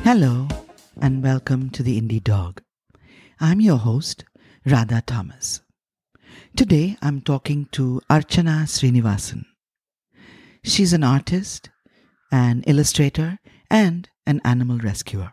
Hello, and welcome to the Indie Dog. I'm your host, Radha Thomas. Today, I'm talking to Archana Srinivasan. She's an artist, an illustrator, and an animal rescuer.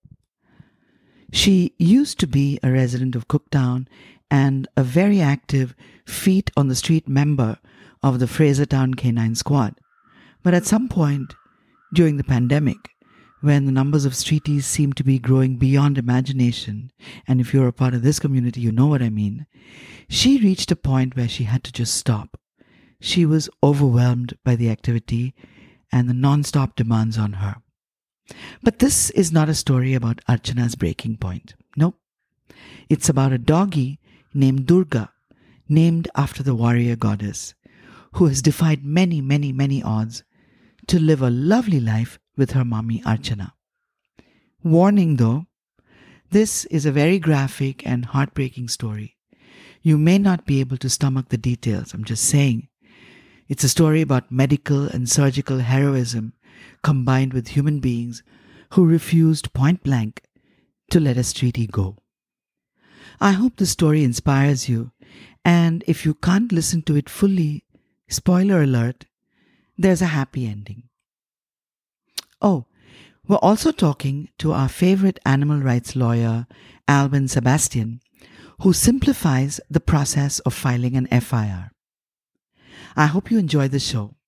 She used to be a resident of Cooktown and a very active feet on the street member of the Frasertown Canine Squad. But at some point during the pandemic, when the numbers of streeties seem to be growing beyond imagination, and if you're a part of this community, you know what I mean, she reached a point where she had to just stop. She was overwhelmed by the activity and the non-stop demands on her. But this is not a story about Archana's breaking point. Nope. It's about a doggie named Durga, named after the warrior goddess, who has defied many odds to live a lovely life with her mommy Archana. Warning though, this is a very graphic and heartbreaking story. You may not be able to stomach the details, I'm just saying. It's a story about medical and surgical heroism combined with human beings who refused point blank to let a streetie go. I hope the story inspires you, and if you can't listen to it fully, spoiler alert, there's a happy ending. Oh, we're also talking to our favorite animal rights lawyer, Alvin Sebastian, who simplifies the process of filing an FIR. I hope you enjoy the show.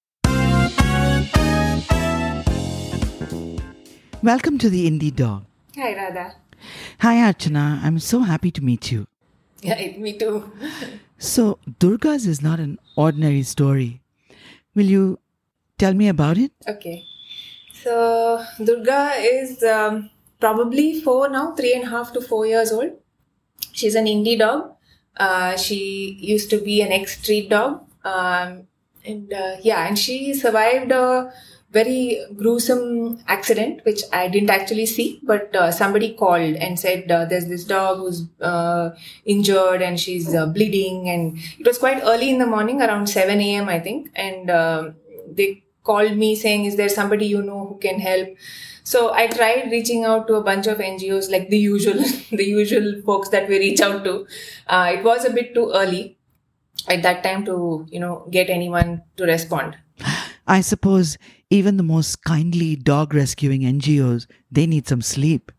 Welcome to the Indie Dog. Hi, Radha. Hi, Archana. I'm so happy to meet you. Yeah, me too. So, Durga's is not an ordinary story. Will you tell me about it? Okay. So, Durga is probably 3.5 to 4 years old. She's an indie dog. She used to be an ex-street dog. And she survived a very gruesome accident, which I didn't actually see, but somebody called and said there's this dog who's injured and she's bleeding. And it was quite early in the morning, around 7 a.m., I think. And they called me saying, is there somebody you know who can help? So I tried reaching out to a bunch of NGOs, like the usual folks that we reach out to. It was a bit too early at that time to, get anyone to respond. I suppose even the most kindly dog rescuing NGOs, they need some sleep.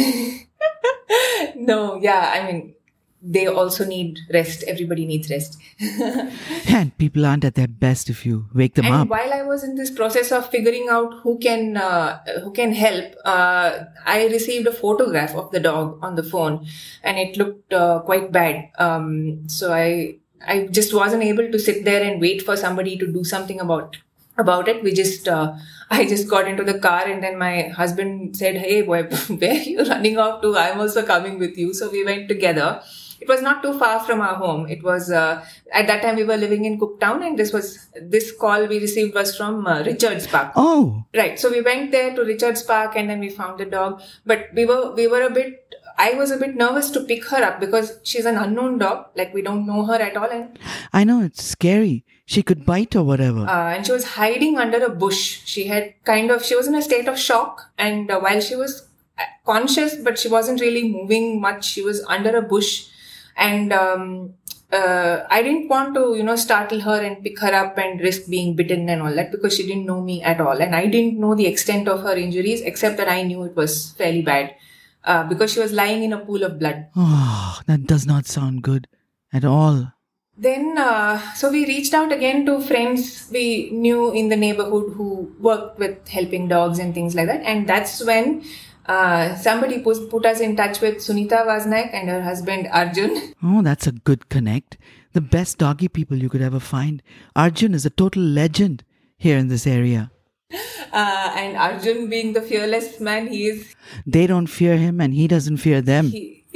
They also need rest. Everybody needs rest. And people aren't at their best if you wake them up. And while I was in this process of figuring out who can help, I received a photograph of the dog on the phone, and it looked quite bad. So I just wasn't able to sit there and wait for somebody to do something about it. I just got into the car, and then my husband said, "Hey, boy, where are you running off to? I'm also coming with you." So we went together. It was not too far from our home. It was, at that time we were living in Cooktown, and this call we received was from Richards Park. Oh. Right. So we went there to Richards Park, and then we found the dog. But I was a bit nervous to pick her up because she's an unknown dog. Like, we don't know her at all. And I know, it's scary. She could bite or whatever. And she was hiding under a bush. She was in a state of shock. And while she was conscious, but she wasn't really moving much, she was under a bush. And I didn't want to, startle her and pick her up and risk being bitten and all that, because she didn't know me at all. And I didn't know the extent of her injuries, except that I knew it was fairly bad, because she was lying in a pool of blood. Oh, that does not sound good at all. Then, so we reached out again to friends we knew in the neighborhood who worked with helping dogs and things like that. And that's when somebody put us in touch with Sunita Vasnaik and her husband Arjun. Oh, that's a good connect. The best doggy people you could ever find. Arjun is a total legend here in this area. And Arjun, being the fearless man he is... They don't fear him and he doesn't fear them.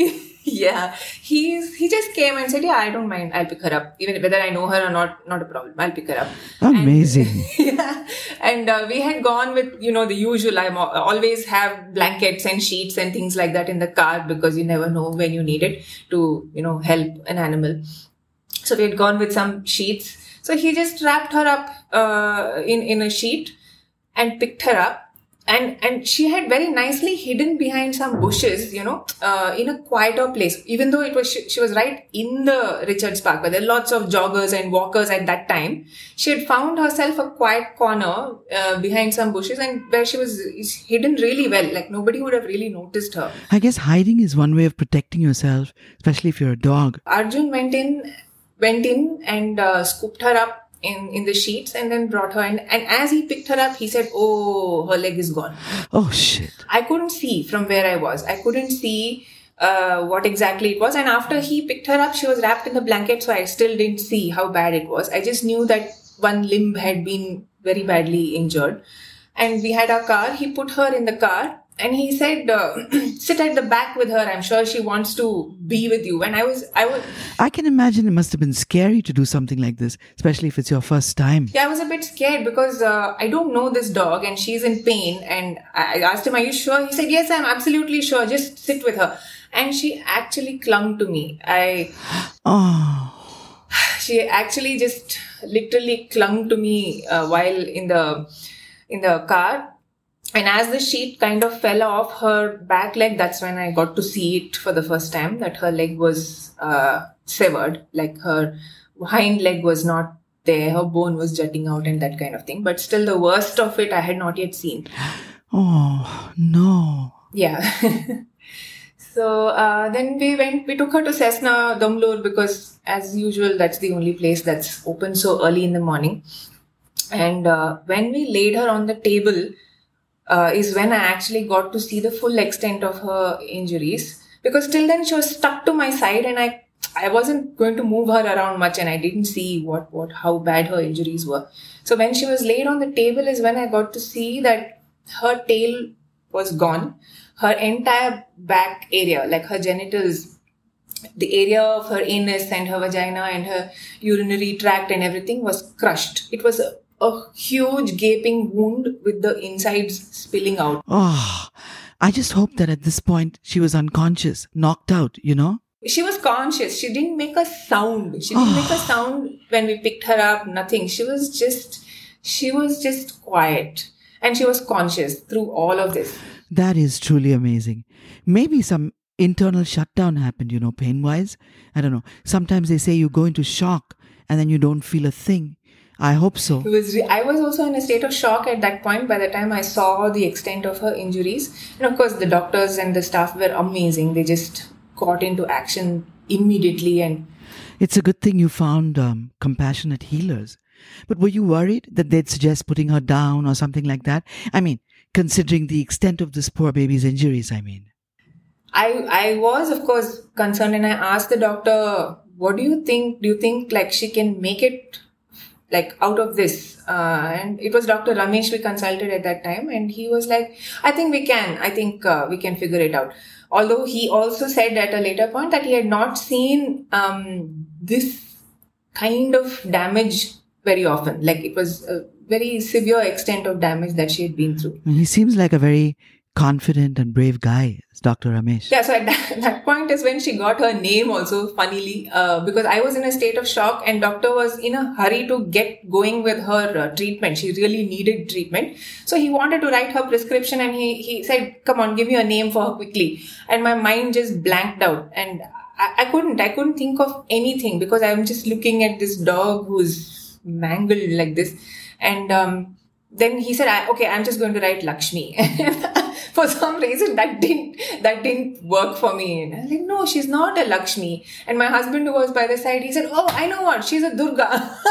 He just came and said, I don't mind, I'll pick her up. Even whether I know her or not a problem, I'll pick her up. Amazing. And we had gone with, the usual. I always have blankets and sheets and things like that in the car, because you never know when you need it to, help an animal. So we had gone with some sheets. So he just wrapped her up in a sheet and picked her up. And she had very nicely hidden behind some bushes, in a quieter place. Even though it was she was right in the Richards Park, where there are lots of joggers and walkers at that time. She had found herself a quiet corner behind some bushes, and where she was hidden really well. Like nobody would have really noticed her. I guess hiding is one way of protecting yourself, especially if you're a dog. Arjun went in and scooped her up in the sheets and then brought her in. And as he picked her up, he said, "Oh, her leg is gone." Oh, shit. I couldn't see from where I was. I couldn't see what exactly it was. And after he picked her up, she was wrapped in the blanket, so I still didn't see how bad it was. I just knew that one limb had been very badly injured. And we had our car. He put her in the car. And he said, "Sit at the back with her. I'm sure she wants to be with you." And I can imagine it must have been scary to do something like this, especially if it's your first time. Yeah, I was a bit scared because I don't know this dog and she's in pain. And I asked him, "Are you sure?" He said, "Yes, I'm absolutely sure. Just sit with her." And she actually clung to me. She actually just literally clung to me while in the car. And as the sheet kind of fell off her back leg, that's when I got to see it for the first time, that her leg was severed. Like her hind leg was not there, her bone was jutting out and that kind of thing. But still, the worst of it I had not yet seen. Oh, no. Yeah. So then we took her to Cessna Damlur because, as usual, that's the only place that's open so early in the morning. And when we laid her on the table, is when I actually got to see the full extent of her injuries. Because till then she was stuck to my side and I wasn't going to move her around much, and I didn't see how bad her injuries were. So when she was laid on the table is when I got to see that her tail was gone. Her entire back area, like her genitals, the area of her anus and her vagina and her urinary tract and everything was crushed. It was a huge gaping wound with the insides spilling out. Oh, I just hope that at this point she was unconscious, knocked out, She was conscious. She didn't make a sound. She didn't make a sound when we picked her up, nothing. She was just quiet. And she was conscious through all of this. That is truly amazing. Maybe some internal shutdown happened, pain-wise. I don't know. Sometimes they say you go into shock and then you don't feel a thing. I hope so. I was also in a state of shock at that point by the time I saw the extent of her injuries. And of course, the doctors and the staff were amazing. They just got into action immediately. And it's a good thing you found compassionate healers. But were you worried that they'd suggest putting her down or something like that? I mean, considering the extent of this poor baby's injuries, I was, of course, concerned, and I asked the doctor, "What do you think? Do you think like she can make it like out of this?" And it was Dr. Ramesh we consulted at that time, and he was like, "I think we can. I think we can figure it out." Although he also said at a later point that he had not seen this kind of damage very often. Like it was a very severe extent of damage that she had been through. He seems like a very confident and brave guy, Dr. Ramesh. Yeah, so at that point is when she got her name also, funnily, because I was in a state of shock and doctor was in a hurry to get going with her treatment. She really needed treatment. So he wanted to write her prescription and he said, "Come on, give me a name for her quickly." And my mind just blanked out and I couldn't think of anything because I'm just looking at this dog who's mangled like this. And then he said, "Okay, I'm just going to write Lakshmi." For some reason, that didn't work for me. And I was like, "No, she's not a Lakshmi." And my husband, who was by the side, he said, "Oh, I know what, she's a Durga."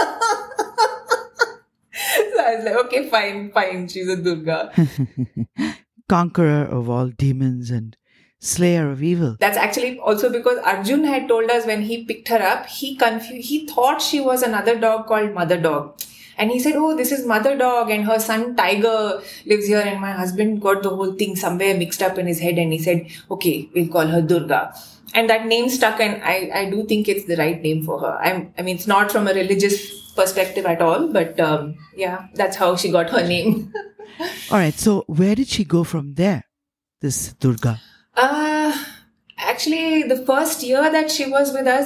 So I was like, "Okay, fine, she's a Durga." Conqueror of all demons and slayer of evil. That's actually also because Arjun had told us when he picked her up, he thought she was another dog called Mother Dog. And he said, "Oh, this is Mother Dog and her son Tiger lives here." And my husband got the whole thing somewhere mixed up in his head and he said, "Okay, we'll call her Durga." And that name stuck, and I do think it's the right name for her. I mean, it's not from a religious perspective at all, but yeah, that's how she got her name. All right, so where did she go from there, this Durga? Actually, the first year that she was with us,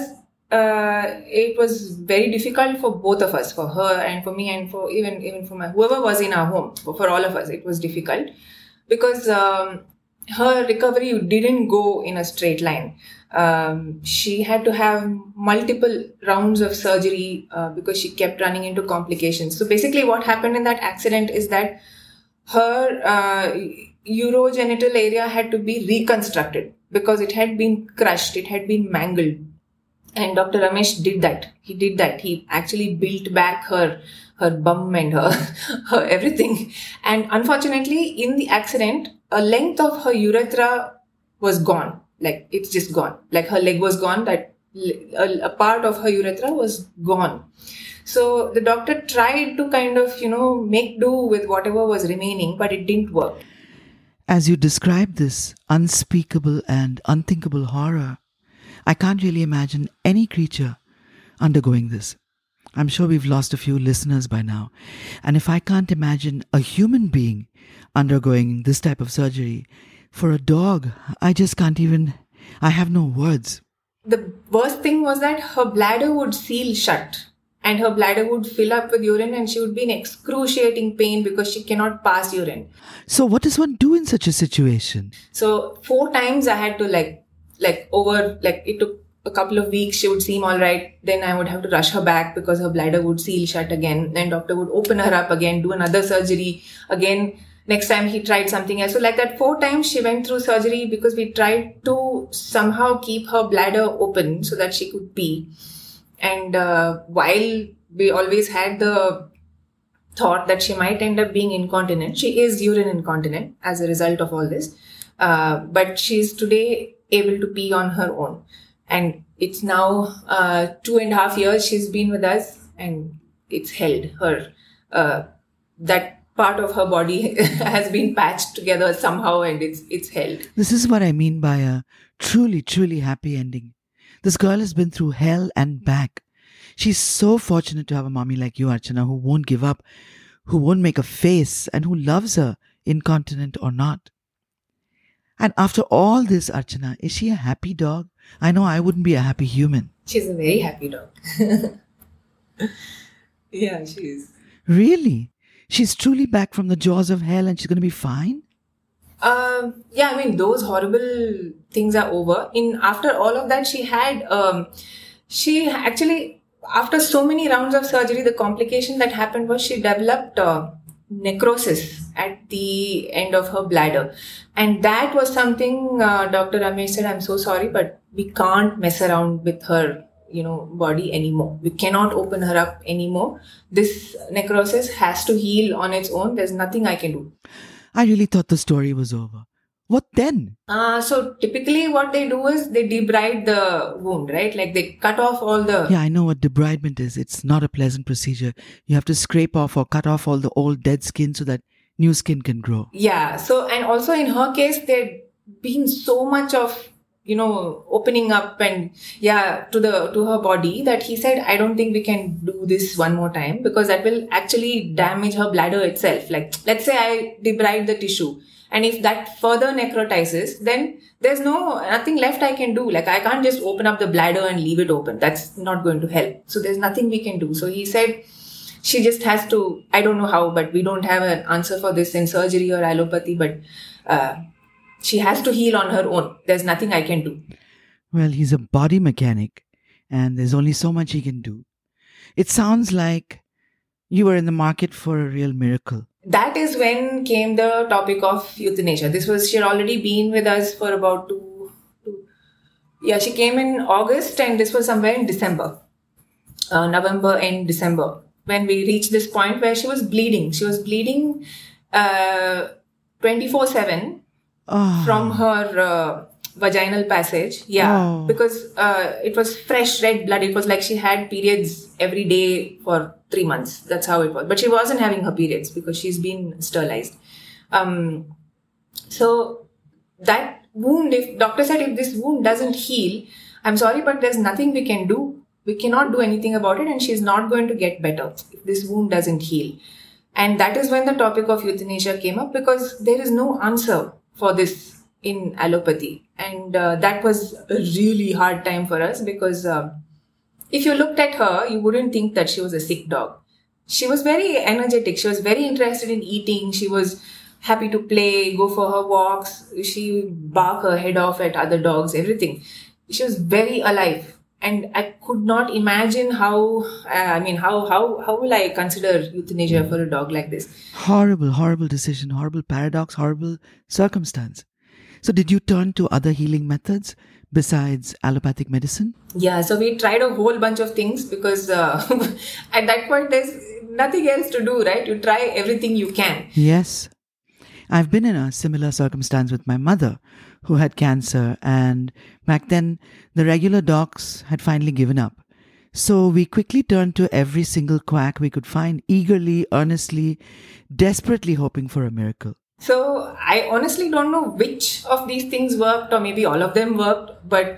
it was very difficult for both of us, for her and for me, and for even for whoever was in our home. For all of us, it was difficult because her recovery didn't go in a straight line. She had to have multiple rounds of surgery because she kept running into complications. So basically, what happened in that accident is that her urogenital area had to be reconstructed because it had been crushed, it had been mangled. And Dr. Ramesh did that. He did that. He actually built back her bum and her everything. And unfortunately, in the accident, a length of her urethra was gone. Like, it's just gone. Like, her leg was gone. That a part of her urethra was gone. So the doctor tried to kind of, make do with whatever was remaining, but it didn't work. As you describe this unspeakable and unthinkable horror, I can't really imagine any creature undergoing this. I'm sure we've lost a few listeners by now. And if I can't imagine a human being undergoing this type of surgery, for a dog, I just can't even, I have no words. The worst thing was that her bladder would seal shut and her bladder would fill up with urine and she would be in excruciating pain because she cannot pass urine. So what does one do in such a situation? So 4 times I had to it took a couple of weeks, she would seem all right. Then I would have to rush her back because her bladder would seal shut again. Then doctor would open her up again, do another surgery again. Next time he tried something else. So like that 4 times she went through surgery because we tried to somehow keep her bladder open so that she could pee. And while we always had the thought that she might end up being incontinent, she is urine incontinent as a result of all this. But she's today able to pee on her own. And it's now 2.5 years she's been with us and it's held her. That part of her body has been patched together somehow and it's held. This is what I mean by a truly, truly happy ending. This girl has been through hell and back. She's so fortunate to have a mommy like you, Archana, who won't give up, who won't make a face, and who loves her, incontinent or not. And after all this, Archana, is she a happy dog? I know I wouldn't be a happy human. She's a very happy dog. Yeah, she is. Really? She's truly back from the jaws of hell and she's going to be fine? Yeah, I mean, those horrible things are over. After all of that, she actually, after so many rounds of surgery, the complication that happened was she developed necrosis at the end of her bladder. And that was something Dr. Ramesh said, I'm so sorry, but we can't mess around with her body anymore. We cannot open her up anymore. This necrosis has to heal on its own. There's nothing I can do. I really thought the story was over. What then? So typically what they do is they debride the wound, right? Like they cut off all the... Yeah, I know what debridement is. It's not a pleasant procedure. You have to scrape off or cut off all the old dead skin so that new skin can grow. Yeah. So, and also in her case, there'd been so much of opening up and to her body that he said, I don't think we can do this one more time because that will actually damage her bladder itself. Like, let's say I debride the tissue and if that further necrotizes, then there's nothing left I can do. Like, I can't just open up the bladder and leave it open. That's not going to help. So there's nothing we can do. So he said, she just has to, I don't know how, but we don't have an answer for this in surgery or allopathy, but, she has to heal on her own. There's nothing I can do. Well, he's a body mechanic and there's only so much he can do. It sounds like you were in the market for a real miracle. That is when came the topic of euthanasia. She had already been with us for about she came in August and this was somewhere in December, November and December, when we reached this point where she was bleeding. She was bleeding 24/7. From her vaginal passage. Because it was fresh red blood. It was like she had periods every day for 3 months. That's how it was. But she wasn't having her periods because she's been sterilized. So that wound, if doctor said if this wound doesn't heal, I'm sorry, but there's nothing we can do. We cannot do anything about it and she's not going to get better if this wound doesn't heal. And that is when the topic of euthanasia came up because there is no answer for this in allopathy. And that was a really hard time for us because If you looked at her, you wouldn't think that she was a sick dog. She was very energetic. She was very interested in eating. She was happy to play, go for her walks. She would bark her head off at other dogs, everything. She was very alive. And I could not imagine how will I consider euthanasia for a dog like this? Horrible, horrible decision, horrible paradox, horrible circumstance. So did you turn to other healing methods besides allopathic medicine? Yeah, so we tried a whole bunch of things because at that point there's nothing else to do, right? You try everything you can. Yes. I've been in a similar circumstance with my mother who had cancer, and back then the regular docs had finally given up. So we quickly turned to every single quack we could find, eagerly, earnestly, desperately hoping for a miracle. So I honestly don't know which of these things worked, or maybe all of them worked. But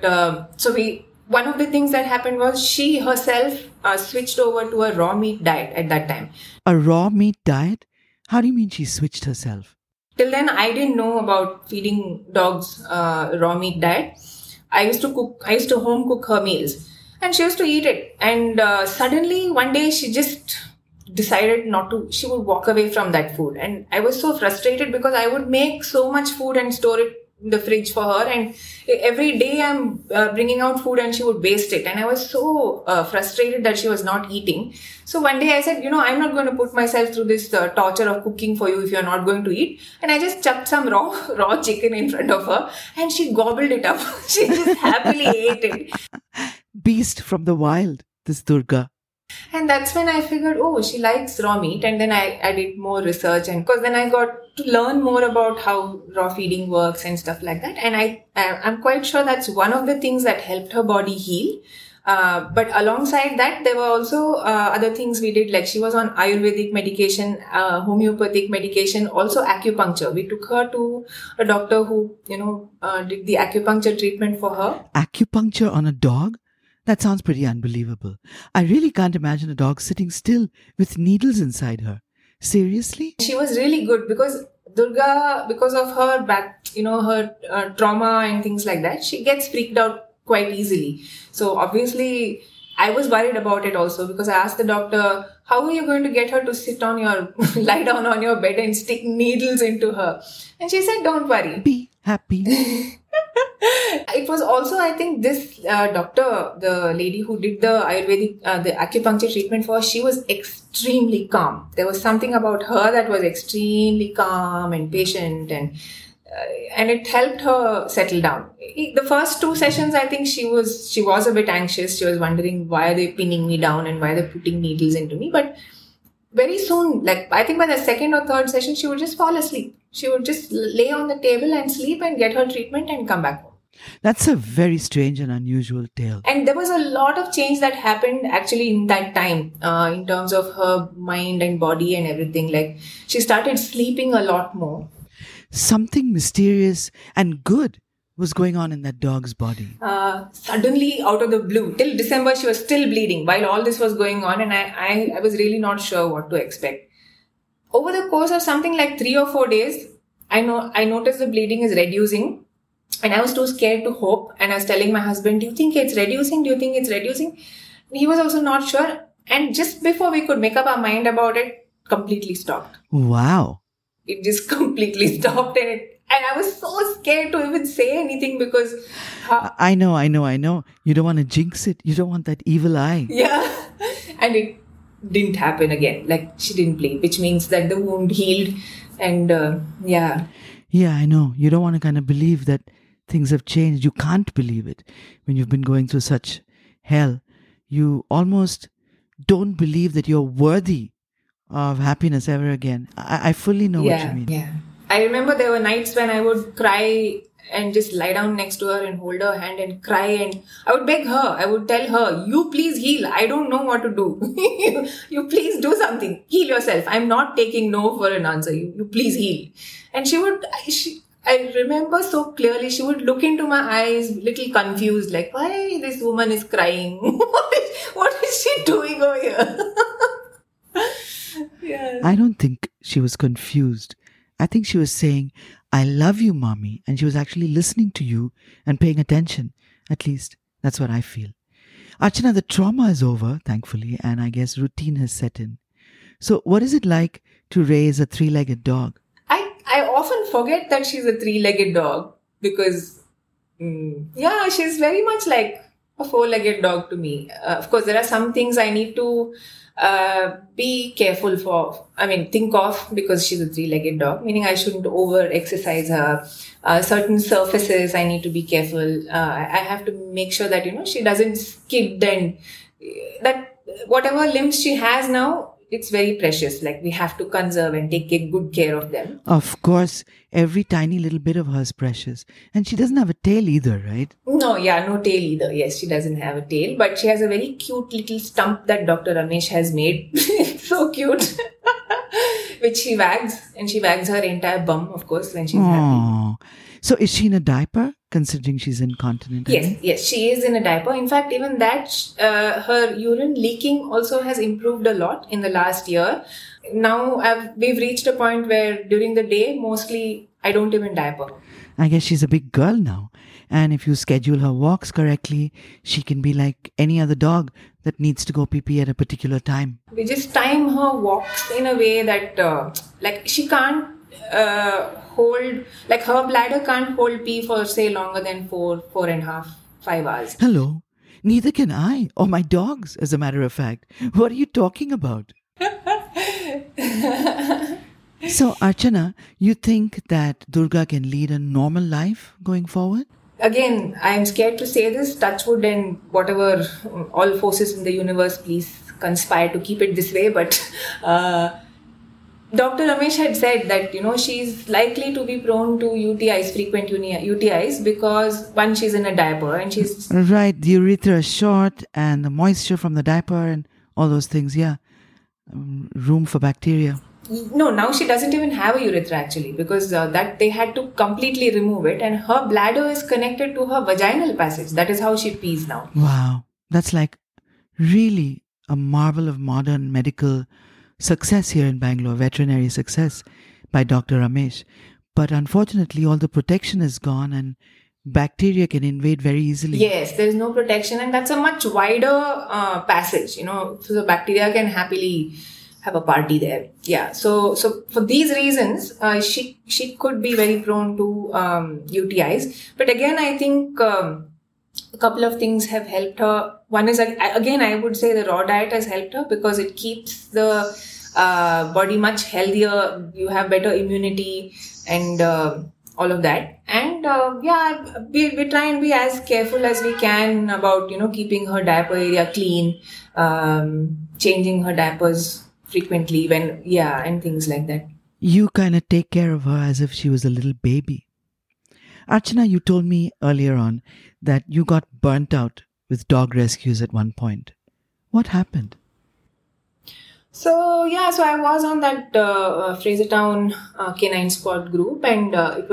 one of the things that happened was she herself switched over to a raw meat diet at that time. A raw meat diet? How do you mean she switched herself? Till then, I didn't know about feeding dogs raw meat diet. I used to home cook her meals, and she used to eat it. And suddenly one day she just decided not to. She would walk away from that food, and I was so frustrated because I would make so much food and store it in the fridge for her, and every day I'm bringing out food and she would waste it, and I was so frustrated that she was not eating. So one day I said, I'm not going to put myself through this torture of cooking for you if you're not going to eat. And I just chucked some raw chicken in front of her, and she gobbled it up. She just happily ate it. Beast from the wild, this Durga. And that's when I figured, she likes raw meat. And then I did more research, and because then I got to learn more about how raw feeding works and stuff like that. And I'm quite sure that's one of the things that helped her body heal. But alongside that, there were also other things we did, like she was on Ayurvedic medication, homeopathic medication, also acupuncture. We took her to a doctor who, did the acupuncture treatment for her. Acupuncture on a dog? That sounds pretty unbelievable. I really can't imagine a dog sitting still with needles inside her. Seriously? She was really good because Durga, because of her her trauma and things like that, she gets freaked out quite easily. So obviously, I was worried about it also because I asked the doctor, how are you going to get her to lie down on your bed and stick needles into her? And she said, don't worry. Be happy. It was also, I think, this doctor, the lady who did the Ayurvedic, the acupuncture treatment for her, she was extremely calm. There was something about her that was extremely calm and patient, and it helped her settle down. The first 2 sessions, I think she was a bit anxious. She was wondering, why are they pinning me down and why they're putting needles into me? But very soon, I think by the second or third session, she would just fall asleep. She would just lay on the table and sleep and get her treatment and come back home. That's a very strange and unusual tale. And there was a lot of change that happened actually in that time, in terms of her mind and body and everything. She started sleeping a lot more. Something mysterious and good was going on in that dog's body. Suddenly, out of the blue, till December, she was still bleeding while all this was going on, and I was really not sure what to expect. Over the course of something like 3 or 4 days, I noticed the bleeding is reducing, and I was too scared to hope. And I was telling my husband, do you think it's reducing? Do you think it's reducing? He was also not sure. And just before we could make up our mind about it, completely stopped. Wow. It just completely stopped, and I was so scared to even say anything because... I know. You don't want to jinx it. You don't want that evil eye. Yeah. And it didn't happen again. She didn't bleed, which means that the wound healed. And yeah. Yeah, I know. You don't want to kind of believe that things have changed. You can't believe it when you've been going through such hell. You almost don't believe that you're worthy of happiness ever again. I fully know what you mean. Yeah. I remember there were nights when I would cry and just lie down next to her and hold her hand and cry, and I would beg her. I would tell her, you please heal. I don't know what to do. You please do something. Heal yourself. I'm not taking no for an answer. You please heal. And I remember so clearly, she would look into my eyes, little confused, why this woman is crying? What is she doing over here? Yeah. I don't think she was confused. I think she was saying, I love you, mommy. And she was actually listening to you and paying attention. At least, that's what I feel. Archana, the trauma is over, thankfully, and I guess routine has set in. So, what is it like to raise a three-legged dog? I often forget that she's a three-legged dog because, yeah, she's very much like a four-legged dog to me. Of course, there are some things I need to be careful for. I mean, think of because she's a three-legged dog, meaning I shouldn't over-exercise her. Certain surfaces I need to be careful. I have to make sure that, she doesn't skid and that whatever limbs she has now, it's very precious. Like we have to conserve and take good care of them. Of course, every tiny little bit of her is precious. And she doesn't have a tail either, right? No tail either. Yes, she doesn't have a tail, but she has a very cute little stump that Dr. Ramesh has made. It's so cute. Which she wags, and she wags her entire bum, of course, when she's happy. So is she in a diaper, considering she's incontinent? Yes, she is in a diaper. In fact, even that, her urine leaking also has improved a lot in the last year. Now, we've reached a point where during the day, mostly, I don't even diaper. I guess she's a big girl now. And if you schedule her walks correctly, she can be like any other dog that needs to go pee-pee at a particular time. We just time her walks in a way that, she can't hold, like her bladder can't hold pee for, say, longer than 4.5, 5 hours. Hello. Neither can I, or my dogs, as a matter of fact. What are you talking about? So, Archana, you think that Durga can lead a normal life going forward? Again, I'm scared to say this, touch wood and whatever, all forces in the universe, please conspire to keep it this way. But Dr. Ramesh had said that, she's likely to be prone to UTIs, frequent UTIs, because one, she's in a diaper and she's... Right, the urethra is short and the moisture from the diaper and all those things, yeah. Room for bacteria. No, now she doesn't even have a urethra actually, because that they had to completely remove it, and her bladder is connected to her vaginal passage. That is how she pees now. Wow, that's like really a marvel of modern medical success here in Bangalore, veterinary success by Dr. Ramesh. But unfortunately, all the protection is gone and bacteria can invade very easily. Yes, there is no protection, and that's a much wider passage, so the bacteria can happily have a party there. Yeah. So for these reasons, she could be very prone to UTIs. But again, I think a couple of things have helped her. One is, again, I would say the raw diet has helped her because it keeps the body much healthier. You have better immunity and all of that. And we try and be as careful as we can about, keeping her diaper area clean, changing her diapers frequently and things like that. You kind of take care of her as if she was a little baby. Archana, you told me earlier on that you got burnt out with dog rescues at one point. What happened? So I was on that Frasertown Canine Squad group, and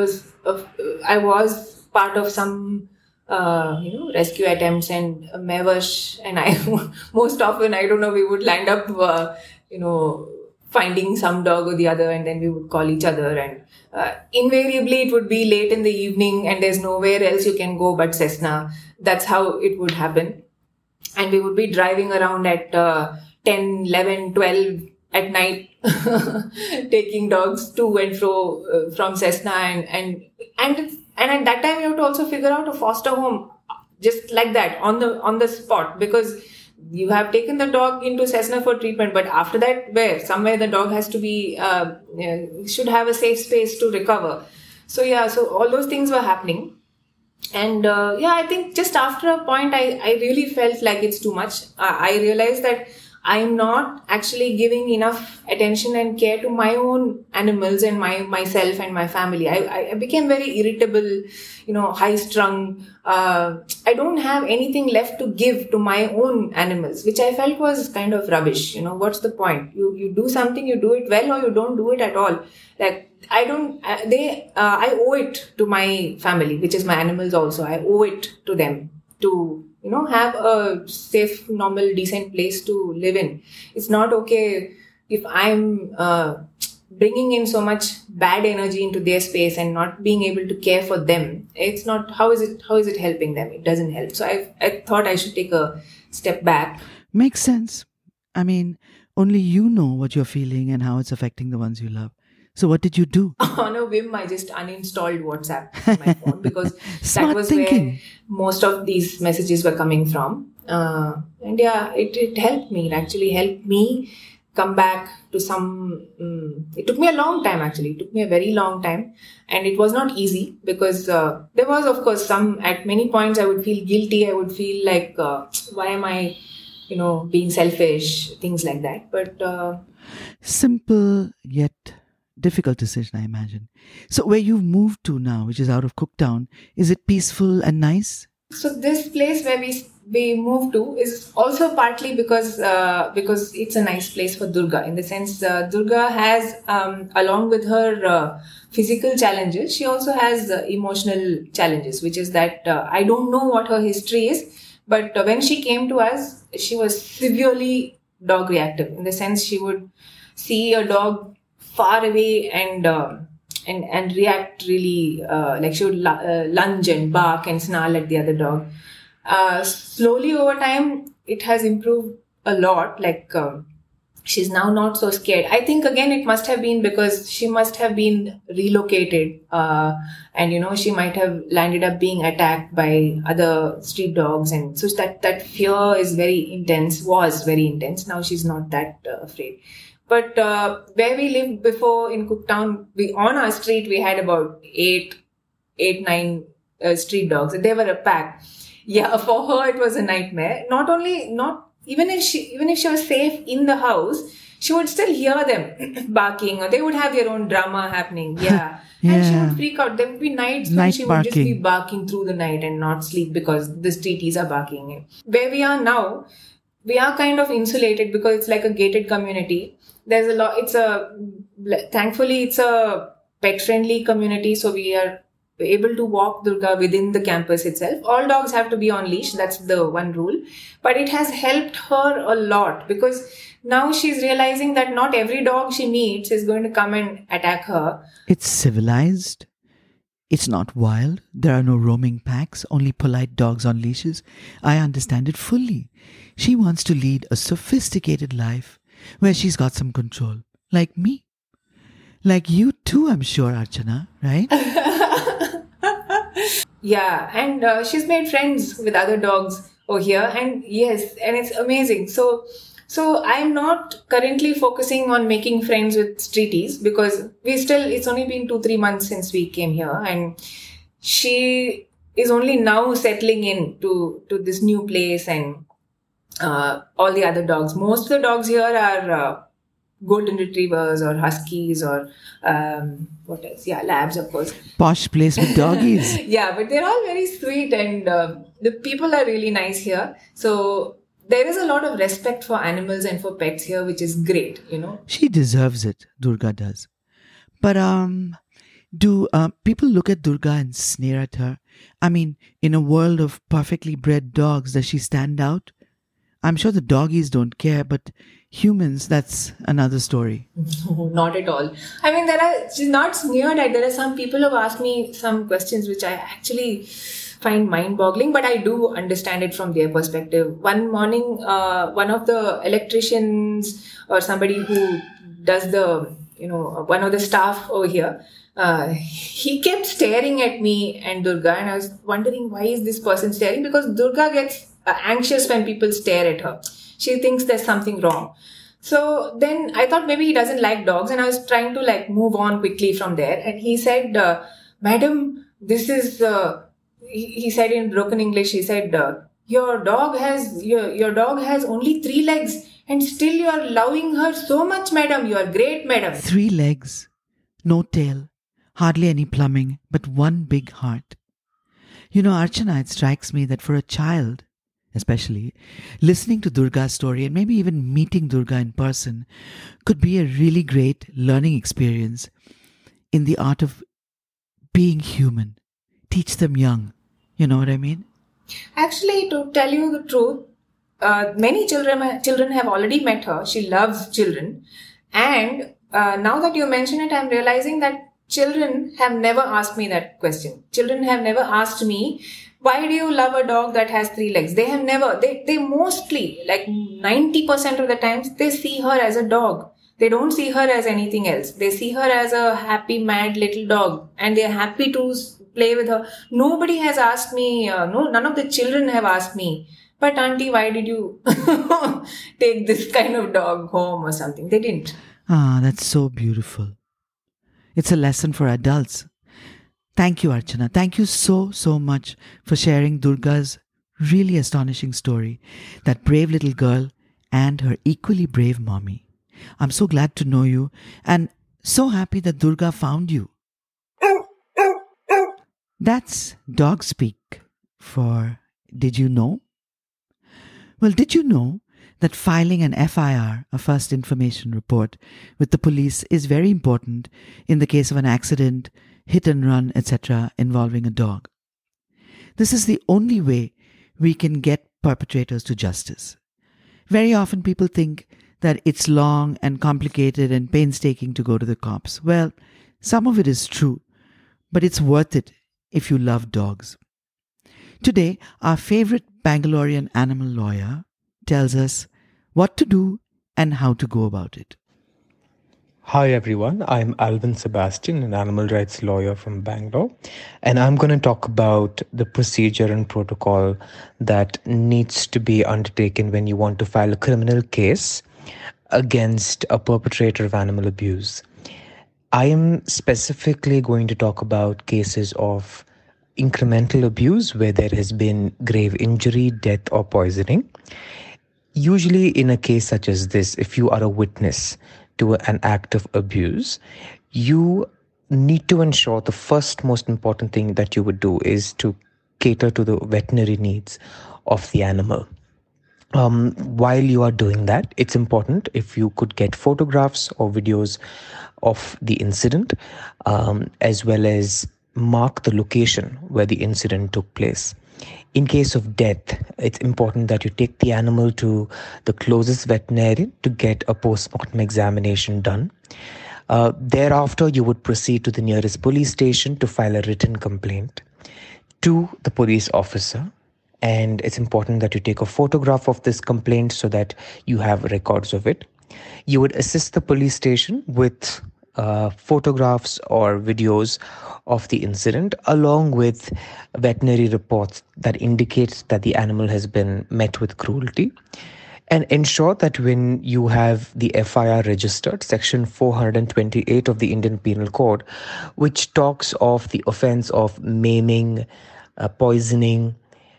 I was part of some rescue attempts, and Mevash and I most often, I don't know, we would land up finding some dog or the other, and then we would call each other, and invariably it would be late in the evening and there's nowhere else you can go but Cessna. That's how it would happen. And we would be driving around at 10, 11, 12 at night, taking dogs to and fro from Cessna, and at that time you have to also figure out a foster home just like that on the spot, because you have taken the dog into Cessna for treatment, but after that, somewhere the dog has to be should have a safe space to recover. So all those things were happening. And I think just after a point, I really felt like it's too much. I realized that I'm not actually giving enough attention and care to my own animals and myself and my family. I became very irritable, high-strung. I don't have anything left to give to my own animals, which I felt was kind of rubbish. What's the point? You do something, you do it well, or you don't do it at all. Like, I owe it to my family, which is my animals also. I owe it to them to have a safe, normal, decent place to live in. It's not okay if I'm bringing in so much bad energy into their space and not being able to care for them. It's not, how is it helping them? It doesn't help. So I thought I should take a step back. Makes sense. I mean, only you know what you're feeling and how it's affecting the ones you love. So what did you do? On a whim, I just uninstalled WhatsApp on my phone because that Smart was thinking. where most of these messages were coming from. And yeah, it helped me. It actually helped me come back to some. It took me a long time, actually. It took me a very long time. And it was not easy because there was, of course, at many points I would feel guilty. I would feel like, why am I, being selfish, things like that. But Simple yet difficult decision, I imagine. So where you've moved to now, which is out of Cooktown, is it peaceful and nice? So this place where we moved to is also partly because it's a nice place for Durga, in the sense Durga has, along with her physical challenges, she also has emotional challenges, which is that I don't know what her history is, but when she came to us, she was severely dog reactive, in the sense she would see a dog far away and react really, like she would lunge and bark and snarl at the other dog. Slowly over time, it has improved a lot. Like she's now not so scared. I think again it must have been because she must have been relocated, and she might have landed up being attacked by other street dogs, and so that fear is was very intense. Now she's not that afraid. But where we lived before in Cooktown, on our street we had about eight, nine street dogs, and they were a pack. Yeah, for her it was a nightmare. Even if she was safe in the house, she would still hear them barking, or they would have their own drama happening. Yeah. And she would freak out. There would be nights when she would just be barking through the night and not sleep because the streeties are barking. Where we are now, we are kind of insulated because it's like a gated community. There's a lot. Thankfully, it's a pet-friendly community, so we are able to walk Durga within the campus itself. All dogs have to be on leash. That's the one rule. But it has helped her a lot because now she's realizing that not every dog she meets is going to come and attack her. It's civilized. It's not wild. There are no roaming packs, only polite dogs on leashes. I understand it fully. She wants to lead a sophisticated life where she's got some control. Like me. Like you too, I'm sure, Archana, right? Yeah, and she's made friends with other dogs over here, and yes, and it's amazing. So I'm not currently focusing on making friends with streeties because it's only been 2-3 months since we came here, and she is only now settling in to this new place and all the other dogs. Most of the dogs here are golden retrievers or huskies or what else? Yeah, labs, of course. Posh place with doggies. Yeah, but they're all very sweet, and the people are really nice here. So there is a lot of respect for animals and for pets here, which is great, She deserves it, Durga does. But do people look at Durga and sneer at her? I mean, in a world of perfectly bred dogs, does she stand out? I'm sure the doggies don't care, but humans, that's another story. No, not at all. I mean, she's not sneered at. There are some people who have asked me some questions which I actually find mind-boggling, but I do understand it from their perspective. One morning, one of the electricians or somebody who does one of the staff over here, he kept staring at me and Durga, and I was wondering, why is this person staring? Because Durga gets anxious when people stare at her. She thinks there's something wrong. So then I thought maybe he doesn't like dogs, and I was trying to move on quickly from there. And he said, "Madam, this is," he said in broken English, he said, your dog has only 3 legs and still you are loving her so much, madam. You are great, madam. 3 legs, no tail, hardly any plumbing, but one big heart. Archana, it strikes me that for a child, especially, listening to Durga's story and maybe even meeting Durga in person could be a really great learning experience in the art of being human. Teach them young. You know what I mean? Actually, to tell you the truth, many children have already met her. She loves children. And now that you mention it, I'm realizing that children have never asked me that question. Children have never asked me, Why do you love a dog that has 3 legs? They have never, they mostly, like 90% of the times, they see her as a dog. They don't see her as anything else. They see her as a happy, mad little dog, and they're happy to play with her. Nobody has asked me, none of the children have asked me, but auntie, why did you take this kind of dog home or something? They didn't. Ah, that's so beautiful. It's a lesson for adults. Thank you, Archana. Thank you so, so much for sharing Durga's really astonishing story, that brave little girl and her equally brave mommy. I'm so glad to know you and so happy that Durga found you. That's dog speak for did you know? Well, did you know that filing an FIR, a first information report, with the police is very important in the case of an accident, hit and run, etc. involving a dog? This is the only way we can get perpetrators to justice. Very often people think that it's long and complicated and painstaking to go to the cops. Well, some of it is true, but it's worth it if you love dogs. Today, our favorite Bangalorean animal lawyer tells us what to do and how to go about it. Hi everyone, I'm Alvin Sebastian, an animal rights lawyer from Bangalore, and I'm going to talk about the procedure and protocol that needs to be undertaken when you want to file a criminal case against a perpetrator of animal abuse. I am specifically going to talk about cases of incremental abuse where there has been grave injury, death, or poisoning. Usually in a case such as this, if you are a witness to an act of abuse, you need to ensure the first most important thing that you would do is to cater to the veterinary needs of the animal. While you are doing that, it's important if you could get photographs or videos of the incident, as well as mark the location where the incident took place. In case of death, it's important that you take the animal to the closest veterinarian to get a post-mortem examination done. Thereafter, you would proceed to the nearest police station to file a written complaint to the police officer. And it's important that you take a photograph of this complaint so that you have records of it. You would assist the police station with photographs or videos of the incident, along with veterinary reports that indicates that the animal has been met with cruelty. And ensure that when you have the FIR registered, section 428 of the Indian Penal Code, which talks of the offense of maiming, poisoning,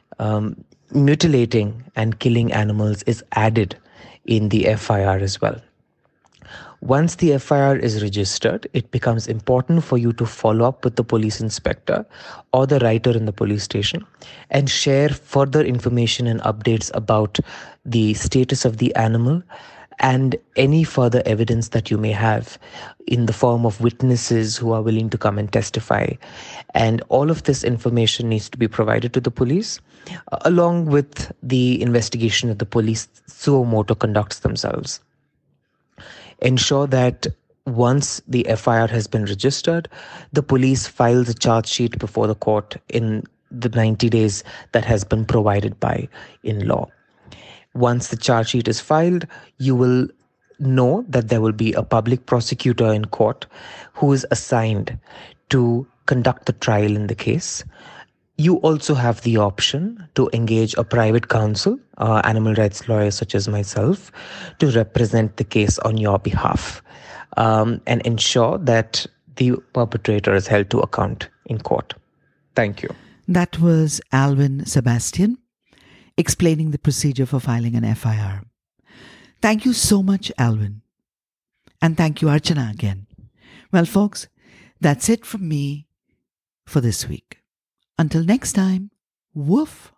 mutilating and killing animals, is added in the FIR as well. Once the FIR is registered, it becomes important for you to follow up with the police inspector or the writer in the police station and share further information and updates about the status of the animal and any further evidence that you may have in the form of witnesses who are willing to come and testify. And all of this information needs to be provided to the police, along with the investigation that the police suo motu conducts themselves. Ensure that once the FIR has been registered, the police files a charge sheet before the court in the 90 days that has been provided by in law. Once the charge sheet is filed, you will know that there will be a public prosecutor in court who is assigned to conduct the trial in the case. You also have the option to engage a private counsel, animal rights lawyers such as myself, to represent the case on your behalf and ensure that the perpetrator is held to account in court. Thank you. That was Alvin Sebastian explaining the procedure for filing an FIR. Thank you so much, Alvin. And thank you, Archana, again. Well, folks, that's it from me for this week. Until next time, woof.